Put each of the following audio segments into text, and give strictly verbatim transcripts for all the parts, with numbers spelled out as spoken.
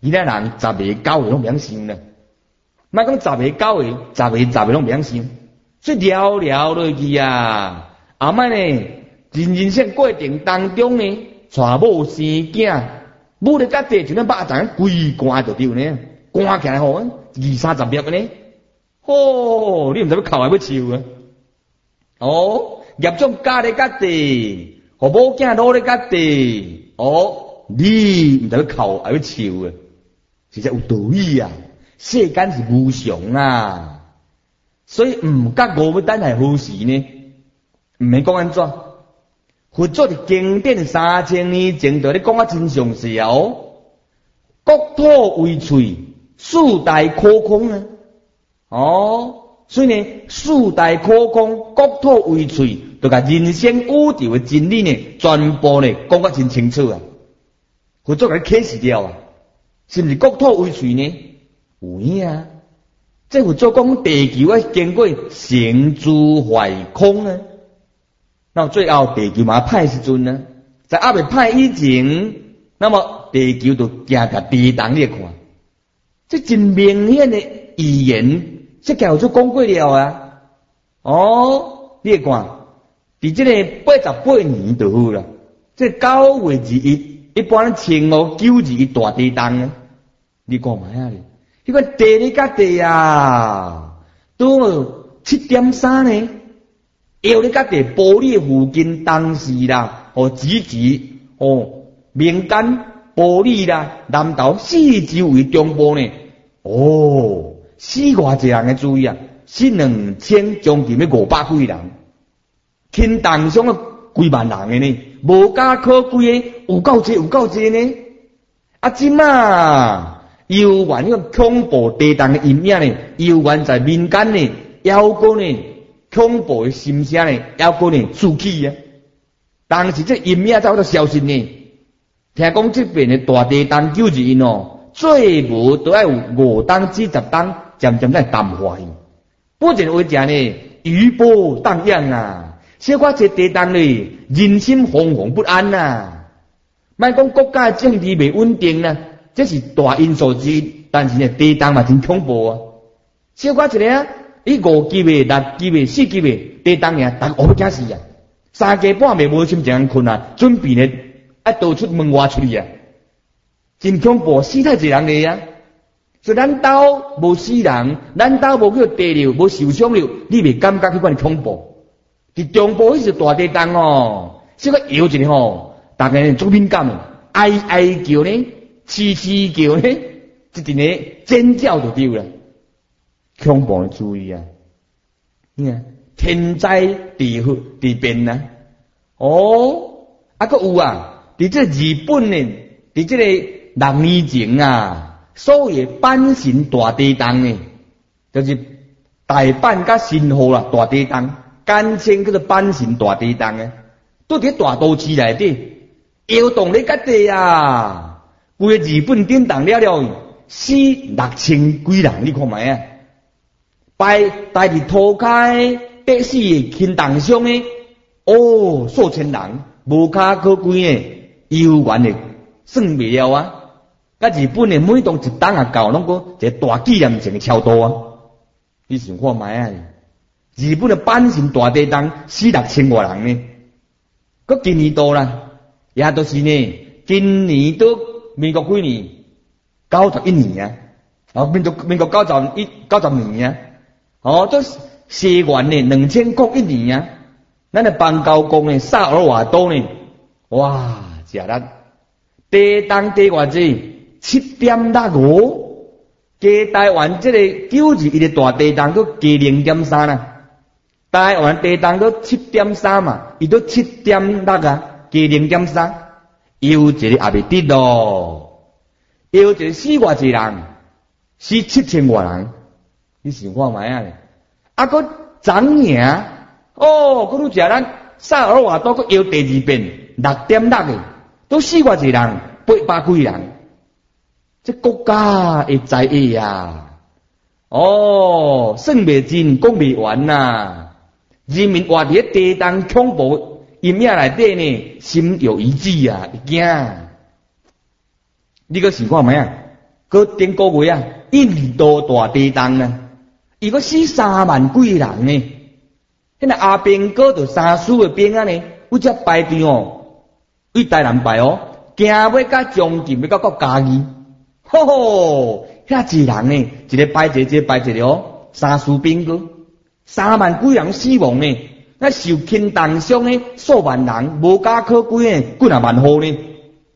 伊那人十个九个拢袂晓想啦，莫讲十个九个，十个十个拢袂晓想，所以聊聊落去啊，后摆呢，人人生过程当中呢，娶某生囝，母咧家己就咱肉粽规罐就对呢，罐起来吼，二三十粒呢，哦，你毋知要哭还要笑啊？哦，业种加咧家己，互某囝攞咧家己，哦，你毋知要哭还要笑啊？实在有道理啊！世间是无常啊，所以毋甲五要等待何时呢？毋免讲安怎？佛祖伫经典三千年前就咧讲啊真详细啊哦，国土为喙，四大可空啊！哦，所以呢，四大可空，国土为喙，就甲人生宇宙的真理呢，全部呢讲得真清楚啊！佛祖甲你启示了啊！是毋是国土为喙呢？有影啊！这佛祖讲地球啊，经过成住坏空啊，那最后地球嘛歹时阵呢，在还未歹以前，那么地球就行甲地动你看，这真明显的预言，这教主讲过了啊！哦，你看，伫这个八十八年就好啦，这九月二一。一般前五九二一大地动啊，你讲嘛呀？你看地理甲地啊，都七点三呢。摇你甲地玻璃附近当时啦，哦，指指哦，民间玻璃啦，南投四周围中部呢，哦，死偌济人嘅注意啊，死两千将近要五百几人，轻动上啊几万人嘅呢。无加可贵诶，有够济有够济呢！啊，今啊，犹原迄个恐怖地动诶阴影呢，犹原在民间呢，还阁呢恐怖诶心声呢，还阁呢竖起啊！当时这阴影早就消失呢。听讲这边诶大地动九二一哦，最无都要有五档至十档，渐渐在淡化去。不然为啥呢？余波荡漾啊！小可这地动咧，人心惶惶不安呐、啊。莫讲国家的政治未稳定呐、啊，这是大因素之一。但是呢，地动嘛真恐怖啊！小可一个啊，伊五级的、六级的、四级的地动呀，大家黑要惊死啊！三更半夜无心情困啊，准备呢啊逃出门外出去啊，真恐怖，死太济人咧啊！所以咱兜无死人，咱兜无叫地流，无受伤了，你未感觉迄款恐怖？伫中部迄是大地动哦，小可摇一下吼，大家足敏感的，哀哀叫呢，凄凄叫呢，一阵呢尖叫就对了，恐怖的注意啊！你看天灾地祸地变啊！哦，啊个有啊，伫这日本呢，伫这个六年前啊，所谓阪神大地动呢，就是大阪甲新户啦大地动。简称叫做阪神大地动诶，都伫大都市内底，摇动咧甲地啊！规个日本震动了了，死六千几人，你看卖啊！拜带伫涂骹得死诶轻重伤诶，哦，数千人，无卡可贵诶，犹原诶算袂了啊！甲日本诶每栋一档啊搞，拢个一个大纪念性诶超度啊！你想看卖啊？日本的阪神大地动死六千外人呢，佮今年多啦，也都是呢，今年都民国几年？九十一年啊，哦，民国民国九十一九十年啊，哦，都西元呢两千国一年啊，咱的邦交公呢萨尔瓦多呢，哇，食力地动地偌济七点六五，加台湾这个九二一的大地动都加零点三啦。台湾地动都七点三嘛，伊都七点六啊，加零点三，有一个也未得咯，有一个死偌济人，死七千外人，你想看卖啊？啊，佮长赢哦，佮拄食咱萨尔瓦多佮摇第二遍，六点六个，都死偌济人，八百几人，这国家会知影呀？哦，算袂尽，讲袂完呐。人民活伫地动恐怖阴影内底呢，心有余悸啊，会惊。你个想看卖啊？ 搁顶个月啊，印度大地震啊，伊搁死三万几个人呢。迄个阿兵哥就三输的兵啊呢，有只排队哦，为台南排哦，行要甲将近要到国家己，吼吼，遐济人呢，一个排一个，一个排一个哦，三输兵哥，三万几人死亡呢，那受轻重伤的数万人，无家可归呢，几若万户呢。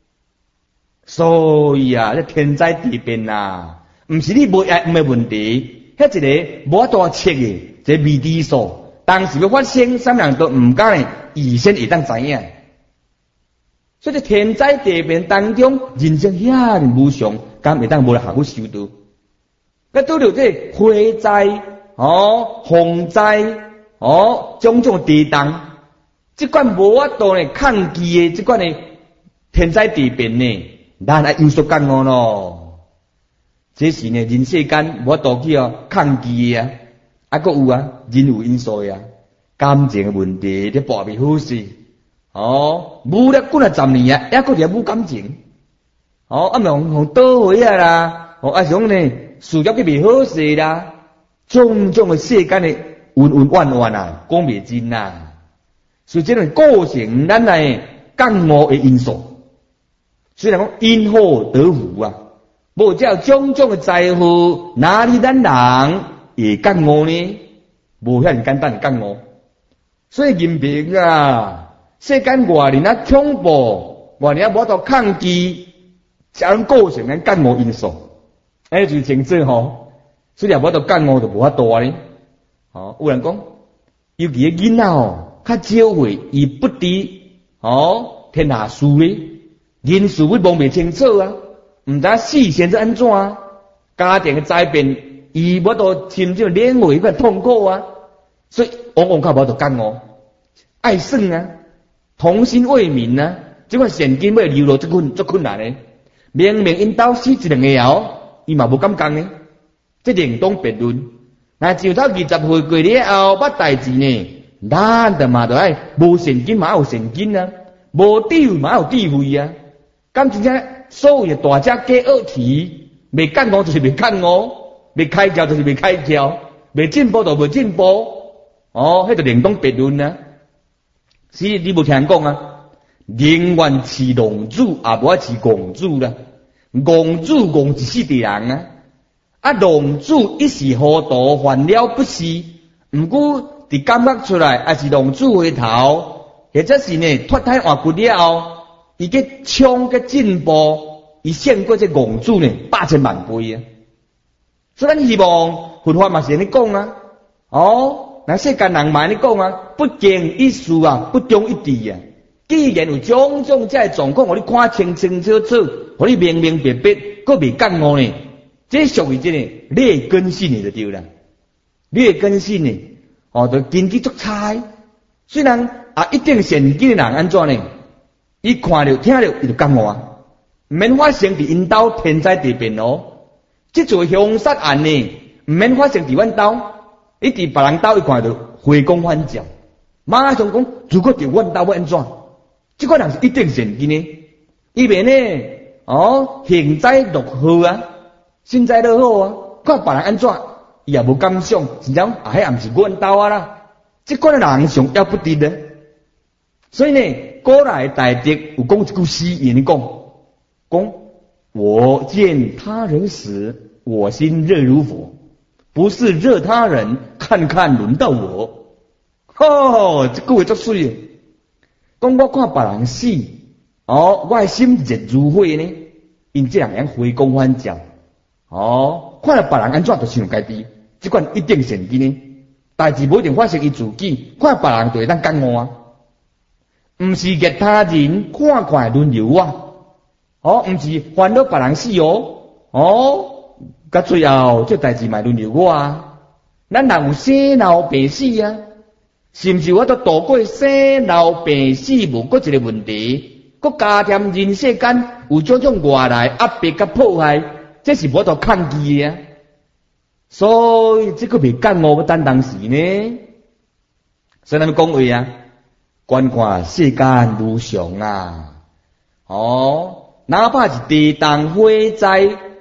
所以啊，这天灾地变啊，毋是你无爱毋的问题，遐一个无大切的一个未知数。当时要发生，啥人都唔敢呢，预先会当知影。所以在天灾地变当中，人生遐尼无常，敢会当无来下去受到。佮拄着这火灾、哦洪灾、哦种种地震，即款无法度呢抗击的即款呢天灾地变呢，咱爱有所感悟咯。这是呢人世间无法度去哦抗击的啊。啊，搁有啊，人有因素呀，感情的问题，这跋袂好势。哦，舞了几若十年啊，还搁伫舞感情。哦，啊，咪互互倒回啊啦，哦，啊是讲呢，事业去袂好势啦，种种的世间的恩恩怨怨啊，讲袂尽啊。所以这种构成咱来感悟的因素。虽然讲因祸得福啊，无只有种种的灾祸，哪里咱人？会感悟呢，无遐尼简单感悟。所以人民啊，世间外人啊恐怖，外人啊无法度抗击，才能构成咱感悟因素。哎，就是情绪吼，所以也无法度感悟就无法度呢。哦，有人讲，尤其个囡仔哦，较少会伊不知哦天下事呢，人事会摸袂清楚啊，毋知事先是安怎啊，家庭的灾变。伊无度深入领会迄痛苦啊，所以往往较无度感悟，爱算啊，童心未泯啊，即款现金要流落足困足困难诶。明明因兜死一两个后，伊嘛无敢讲呢，这另当别论。那上头二十岁过了后，捌代志呢，咱着嘛着爱无现金嘛有现金啊，无智慧嘛有智慧啊。敢真正所有诶大家皆恶题，未感悟就是未感悟。未开窍就是未开窍，未进步就未进步，哦，迄就另当别论啊。是你无听人讲啊？宁愿饲龙主，也无爱饲公主啦。公主公一世的人啊，啊龙主一时糊涂，犯了不是。毋过伫感觉出来，也是龙主回头，或者是呢脱胎换骨了后，伊个冲个进步，伊胜过这公主呢百千万倍啊！所以咱希望佛法嘛是安尼讲啊，哦，那世间人嘛安尼讲啊，不经一事啊，不忠一智啊。既然有种种这个状况，互你看清清楚楚，互你明明白白，佫未感悟呢，这属于这个劣根性的就对啦。劣根性的，哦，就经济足差。虽然啊，一定现今的人安怎呢？伊看了听了，伊就感悟啊，免发生伫因兜天灾地变哦。这座凶杀案呢，唔免发生伫阮兜，伊伫别人兜一看到回光返照，马上讲，如果伫阮兜要安怎？这个人是一定现金的，伊免呢，哦，幸灾乐祸啊，幸灾乐祸啊，看别人安怎，伊也无感想，是讲啊，迄也毋是阮兜啊啦，这款人上要不得的。所以呢，古来大德有讲一句诗言讲，讲。我见他人死，我心热如火，不是热他人，看看轮到我。哦，这句话足水诶！讲我看别人死，哦，我的心热如火呢，因这人回光返照。哦，看了别人安怎就想家己，这款一定现金呢。代志无一定发生伊自己，看别人就会当感悟啊。毋是热他人，看看轮流啊。哦，毋是烦恼别人死哦，哦，到最后这代志嘛轮流我啊。咱人有生老病死啊，是毋是我都度过生老病死无过一个问题？佮加添人世间有种种外来压迫甲迫害，这是无得抗拒的啊。所以这个未感悟要等当时呢。所以咱们讲话啊，观看世间如常啊，哦。哪怕是地震火灾，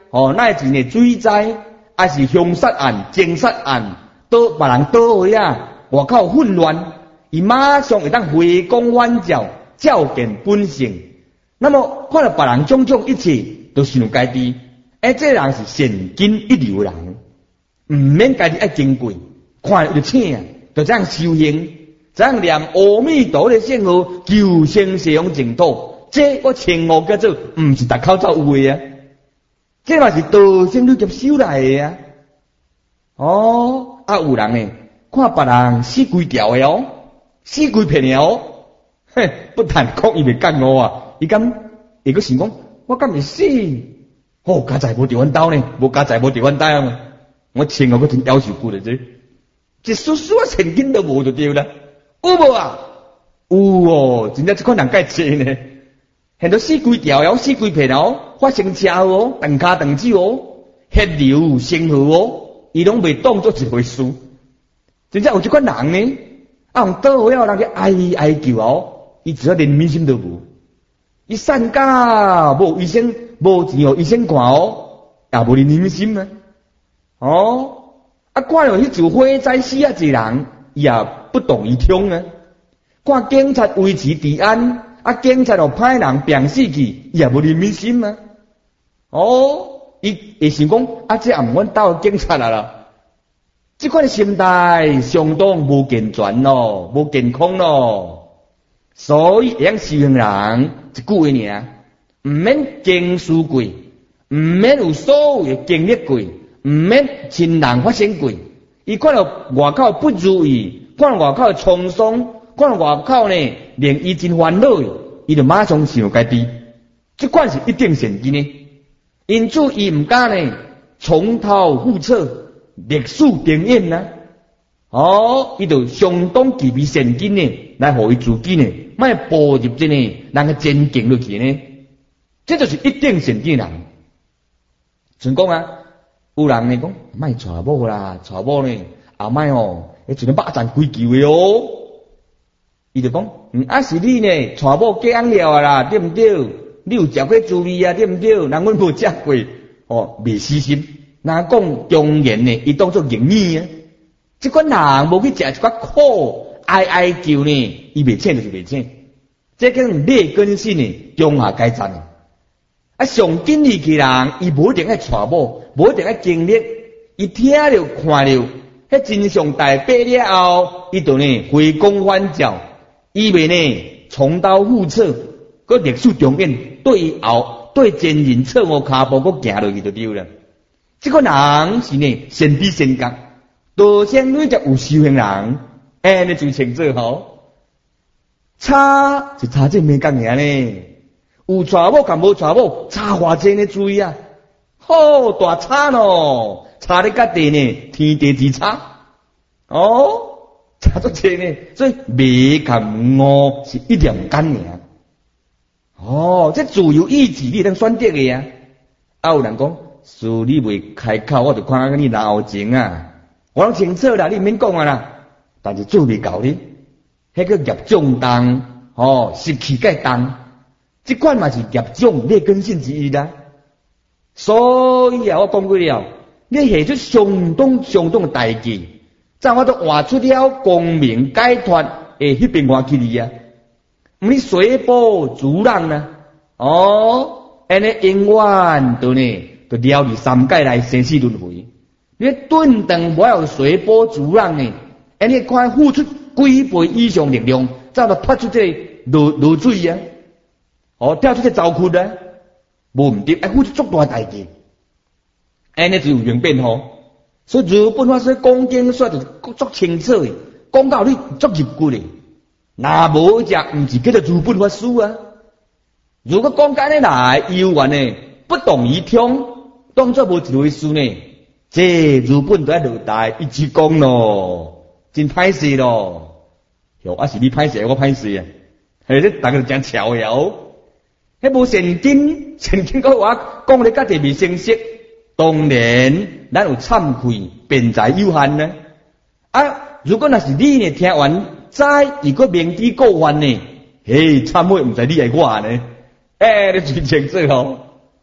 哦，乃是呢水灾，还是凶杀案、奸杀案，倒别人倒位啊，外口混乱，伊马上会当回光返照，照见本性。那么看到别人种种一切，都想家己，哎，这人是善根一流人，唔免家己爱经过，看就请啊，就这样修行，这样念阿弥陀的圣号，求生西方净土。这我称呼叫做唔是逐口走有的啊，这嘛是道生你接修来的啊。哦，啊有人呢，看别人死规条的哦，死规片的哦，嘿，不但讲伊袂干我啊，伊敢伊个想讲，我敢会死？哦，家在无伫阮兜呢，无家在无伫阮兜啊，我称呼个真夭寿骨的这，一丝丝啊神经都无就对啦，有无啊？有哦，真正这款人介济呢。很多死规条哦，死规片哦，发生车祸哦，断骹断手哦，血流成河哦，伊拢袂当作一回事。真正有这款人呢，啊，用倒位啊，人家哀哀求哦，伊只要连民心都无，伊散假无医生，无钱哦，医生看哦，也无连民心啊。哦，啊，看到迄就火灾死啊，一人也不动于衷啊。看警察维持治安。啊！警察就歹人病死去，伊也无怜悯心啊！哦，伊会想讲啊，这也毋阮斗警察啊啦！即款心态相当无健全咯，无健康咯。所以，养修行人一句话尔，毋免经历过，毋免有所有的经历过，毋免亲人发生过。伊看到外口不如意，看到外口沧桑。看到外口呢，令伊真烦恼，伊就马上想家己，这款是一定善根呢。因此，伊唔敢呢重蹈覆辙，历史重演啊。哦，伊就相当具备善根呢，来互伊自己呢，莫步入这呢，人个前进落去呢。这就是一定善根人。像讲啊，有人呢讲，莫娶某啦，娶某呢，后摆哦，迄阵肉赚几球的哦。伊就讲，嗯，啊是你呢，娶某嫁人了啊啦，对毋对？你有食过滋味啊，对毋对？人阮无食过，哦，未死心。若讲忠言呢，伊当作言语啊。即款人无去食一寡苦，哀哀求呢，伊未请就是未请。这叫劣根性呢，中下阶层呢。啊，上紧义气人，伊无一定爱娶某，无一定爱经历，伊听着看着，迄真相大白了后，伊就呢回光返照。以为呢重蹈覆辙，个历史重演，对后对前人错误骹步，个行落去就对了。这个人是呢善知善觉，道生女则有修行人，安尼就称做好。差是差这咩讲尔呢？有娶某甲无娶某，差偌济呢注意啊！好大差咯，差咧甲地呢天地之差哦。差足济呢，所以未甲误是一两干尔。哦，这自由意志你能选择的啊。啊，有人讲，是你未开口，我就看你闹情啊。我拢清楚啦，你免讲啊啦。但是做未到呢，迄个业障重，哦，失去个重，这款嘛是业障劣根性之一啦。所以啊，我讲过了，你下出相当相当的代志。在我都画出了光明解脱诶，迄边外去哩啊！毋是随波逐浪啊！哦，安尼永远都呢，都了入三界来生死轮回。你顿顿不要随波逐浪呢，安尼看付出几倍以上力量，才能脱出这落落水啊！哦，跳出这沼窟啊！无毋对，爱付出足大代志，安尼就有明变吼。所以日本法师讲经说就足清楚的，讲到你足入骨的，若无只毋是叫做日本法师啊。如果讲解呢来游玩呢，不动于衷，当作无一回事呢，这日本都要落台一直讲咯，真歹势咯。哟，啊是你歹势，我歹势啊，嘿，这大家真巧的哦。迄无善根，善根个话讲咧，家己未成熟。当然，咱有忏悔，辩才有限呢。啊，如果那是你呢，听完再如果明知故犯呢，嘿，忏悔唔知你系我呢，哎，你最清楚吼。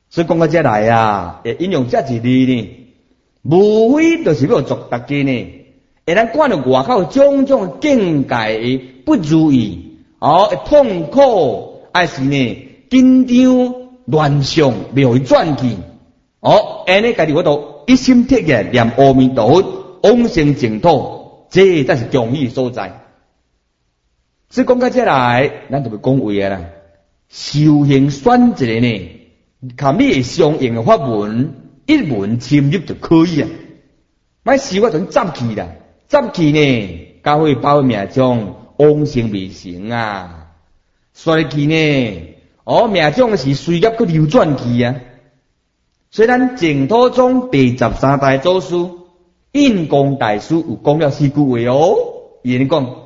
所以讲到这来啊，会引用这一字呢，无非就是要做大家呢，会咱看到外口种种境界的不如意，哦，痛苦，还是呢紧张乱想，袂会转去，哦，安尼家己我都一心铁眼念阿弥陀佛，往生净土，这才是强义所在。所以讲到这来，咱就要讲话啊啦。修行选择呢，看你会相应的法门，一门深入就可以啊。莫修我全zap去啦，zap去呢，教会报命中往生未成啊。所以去呢，哦，命中是随业去流转去啊。所以咱净土宗第十三代祖师印光大师有讲了四句话哦，伊安尼讲。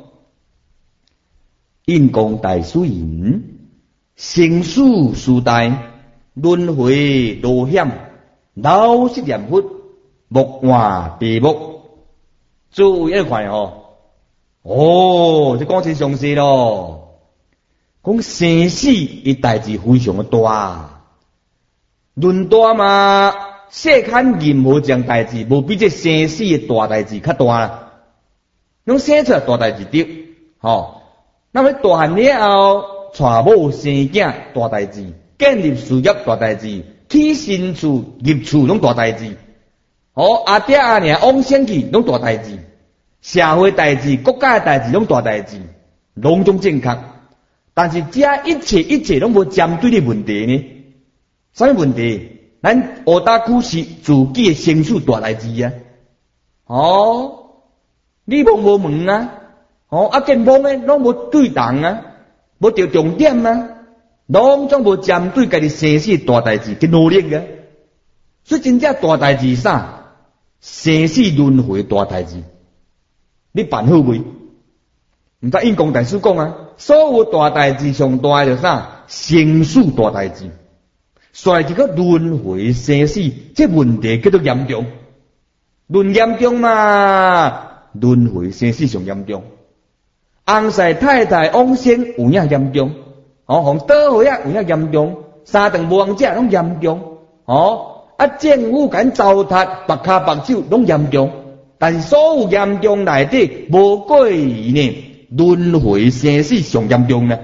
印光大师言：生死事大，轮回路险，老实念佛，莫换地目。注意一看哦，哦，这讲真详细咯。讲生死的代志非常的大，论大嘛，世间任何一件代志，无比这生死的大代志较大啦。拢生出来大代志对，吼、哦。那么大汉了后，娶某生囝大代志，建立事业大代志，起新厝入厝拢大代志。哦，阿爹阿娘往生去拢大代志，社会代志、国家的代志拢大代志，拢总正确。但是这一切一切拢无针对的问题呢？什么问题？咱学大苦是自己的生死大代志啊！哦，你无无问啊？哦，啊，健康诶，拢无对等啊，无着重点啊，拢总无针对家己生死大代志去努力啊。所以真正大代志啥？生死轮回大代志，你办好未？毋知印光大师讲啊，所有大代志上大诶就啥？生死大代志，所以这个轮回生死这问题叫做严重，论严重嘛，轮回生死上严重。翁婿太太往生有影严重，哦，互倒回啊有影严重，三顿无通食拢严重，哦，啊政府敢糟蹋白卡白手拢严重，但是所有严重内底无过于呢轮回生死上严重呢，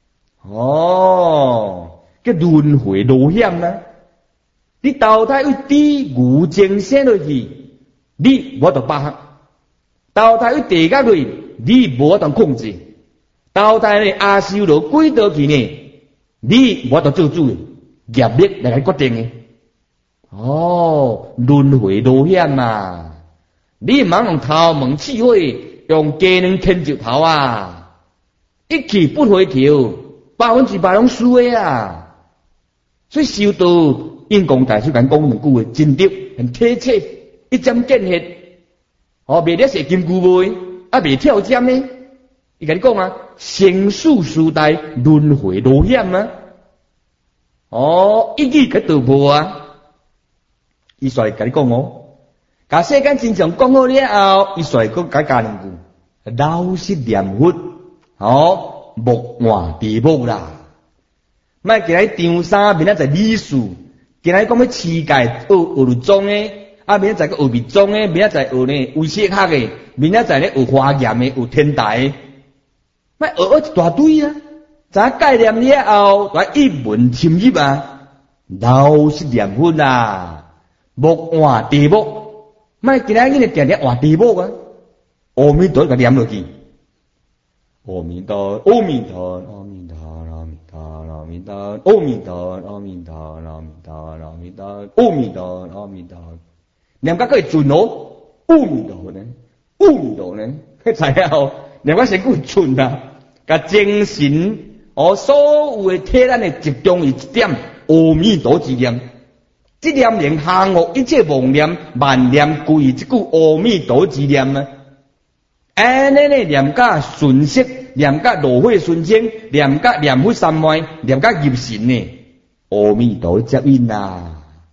哦，叫轮回路险呢，你投胎为地牛精生落去，你我就巴黑；投胎为地甲类。你无法当控制，投胎呢阿修罗鬼道去呢，你无法当做主的，业力来决定的。哦，轮回路险嘛，你唔通用头毛刺火，用鸡卵牵石头啊，一去不回头，百分之百拢输的啊。所以修道印光大师讲讲两句话，真对，很贴切，一针见血。哦，袂了是金箍袂。啊，未跳针呢？伊甲你讲啊，生死事大，轮回路险啊！哦，一语甲道破啊！伊煞来甲你讲哦，甲世间真相讲好了后，伊煞来讲甲加两句：老实念佛，哦，莫换地目啦。莫今日张三，明仔载理事，今日讲要持戒学学律宗诶。啊，明仔载个学密宗诶，明仔载学呢微细学诶，明仔载咧学华严诶，有天台诶，咪学学一大堆啊！咱概念了后，来一门深入啊，老实念佛啊，莫换地目，咪今仔日呢定定换地目啊！阿弥陀个念落去，阿弥陀，阿弥陀，阿弥陀，阿弥陀，阿弥陀，阿弥陀，阿弥陀，阿弥陀，阿弥陀，阿弥陀，阿弥陀。念甲个准哦，阿弥陀呢，阿弥陀呢，迄知影哦，念甲身躯准啊，甲精神哦，所有的体咱的集中于一点阿弥陀之念，这念能降伏一切妄念、万念归于这句阿弥陀之念啊。安尼呢，念甲顺息，念甲炉火纯青，念甲念佛三昧，念甲入神呢，阿弥陀接引啊。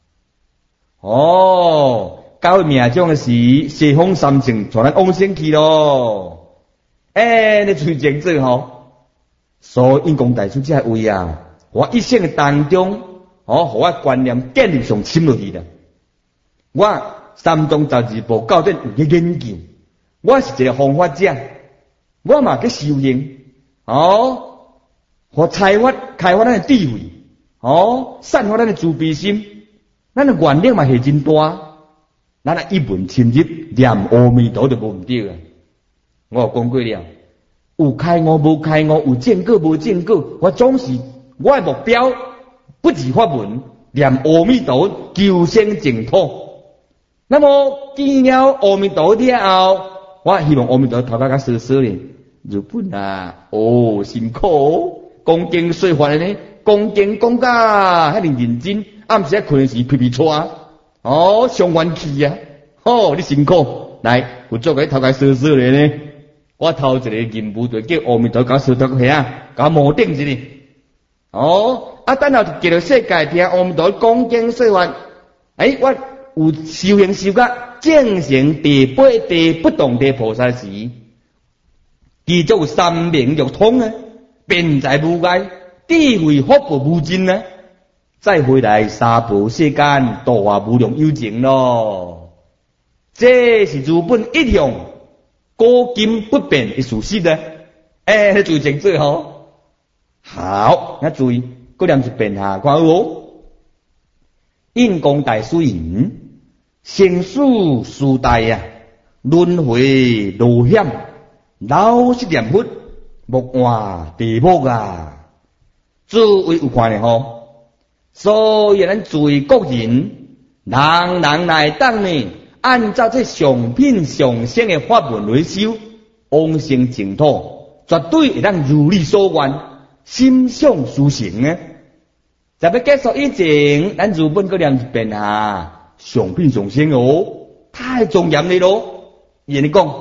哦，到命中的时，西方三圣带咱往生去咯。哎，你最正做吼，所以印光大师这位啊，我一生当中哦，互我观念建立上深落去的。我三宗十二部教典有去研究，我是一个方法者，我嘛去修行，哦，互开发开发咱的智慧，哦，散发咱的慈悲心，咱的愿力嘛是真大，咱啊一门深入念阿弥陀就无毋对啊。我有讲过了，有开悟无开悟，有正果无正果，我总是我的目标，不止法门，念阿弥陀求生净土。那么见了阿弥陀了后，我希望阿弥陀头壳较舒舒咧。日本啊，哦辛苦，讲经说法呢，讲经讲甲遐尼认真，暗时啊困时皮皮喘，哦上元气啊，哦你辛苦，来有做个头壳舒舒咧呢。我头一个任务就叫阿弥陀搞修德下啊，搞摩顶一日。哦，啊等后见到世界听阿弥陀讲经说法，哎，我有修行修甲正成第八地不动地菩萨时，记住三明六通啊，辩才无碍，智慧福报无尽啊，再回来三宝世间度化无量有情咯。这是日本一向古今不变的事实啊！哎、欸，注意清楚吼。好，那注意，嗰念一遍下看哦。印光大师言：生死事大啊，轮回路险，老是念佛，莫换地狱啊！诸位有看咧吼？所以咱注意各人，人人来当呢。按照这上品上生的法门来修，往生净土，绝对会当如你所愿，心想事成啊！在要结束以前，咱日本个念一遍啊，上品上生哦，太庄严了咯！伊尼讲，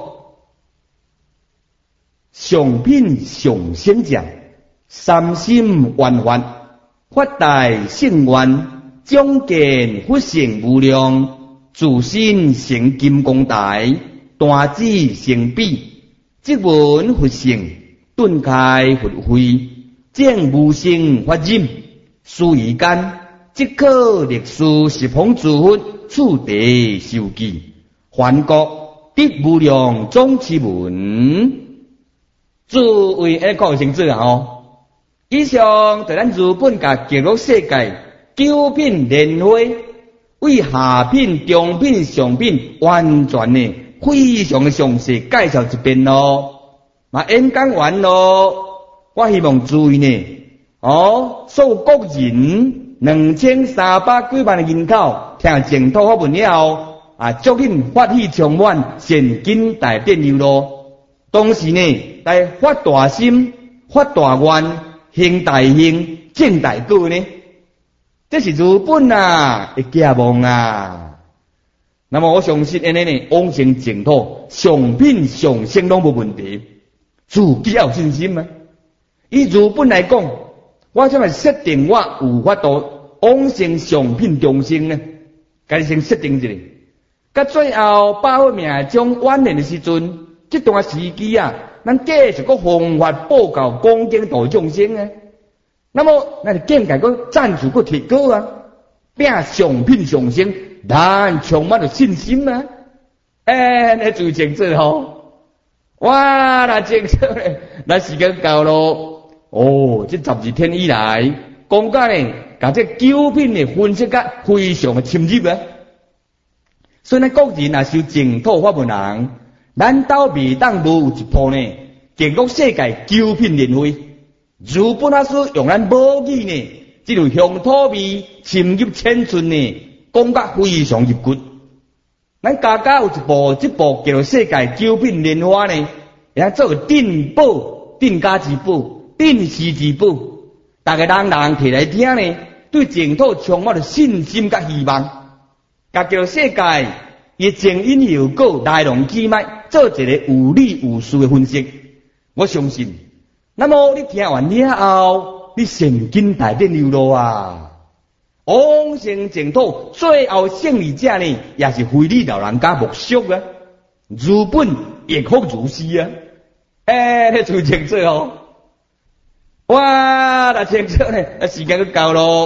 上品上生者，三心圆发，发大圣愿，将见佛性无量。自身成金刚台，大智成比，即闻佛性，顿开佛慧，正无生法忍，殊于间，即可历史十方诸佛，处地受记，梵国得无量总持文。诸位爱讲清楚啊！吼，以上在咱日本甲极乐世界九品莲花。为下品、中品、上品，完全呢非常的详细介绍一遍咯。嘛演讲完咯，我希望注意呢，哦，所有国人两千三百几万的人口听净土法门了后，啊，足紧发喜充满，现今大电流咯。同时呢，来发大心、发大愿、行大行、证大果呢。这是日本啊的寄望啊！那么我相信安尼呢，往生净土上品上生拢无问题，自己要有信心啊！以日本来讲，我怎么设定我有法度往生上品中生呢？该先设定一下，到最后把握命中晚年的时阵，这段时期啊，咱继续个弘法布教讲经度众生啊！那么，那境界个赞助个提高啊，变上品上升，咱充满了信心啊！哎，你注意清楚吼！哇，那清楚咧，咱时间到咯。哦，这十二天以来，讲甲呢，甲这九品的分析甲非常的深入啊。所以咱国人若修净土法门人，咱倒未当无有一步呢，经过世界九品莲花。日本老师用咱母语呢，这种乡土味深入浅出呢，讲甲非常入骨。咱家家有一部这部叫做世界九品莲花呢，也做镇宝、镇家之宝、镇世之宝，大家人人摕来听呢，对净土充满了信心甲希望。甲叫做世界伊前因后果来龙去脉，做一个有理有据的分析，我相信。那么你听完了后，你现今大电流咯啊！往生净土最后胜利者呢，也是非你老人家莫属啊！日本亦复如是啊！哎、欸，你注意清楚哦！哇，那清楚呢，时间都到咯。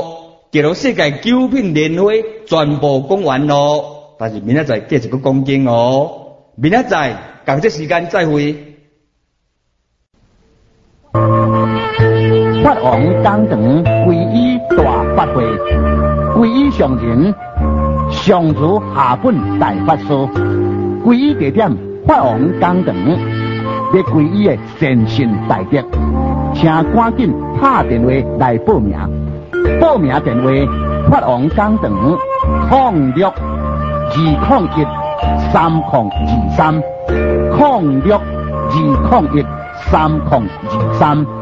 记录世界九品莲花全部讲完咯，但是明仔载继续去讲经哦。明仔载同这时间再会。 法王讲堂皈依大法会，皈依上人上如下本大法师，皈依地点法王讲堂，要皈依的善信大德，请赶紧打电话来报名。报名电话：法王讲堂零六二零一三零二三零六二零一三零二三。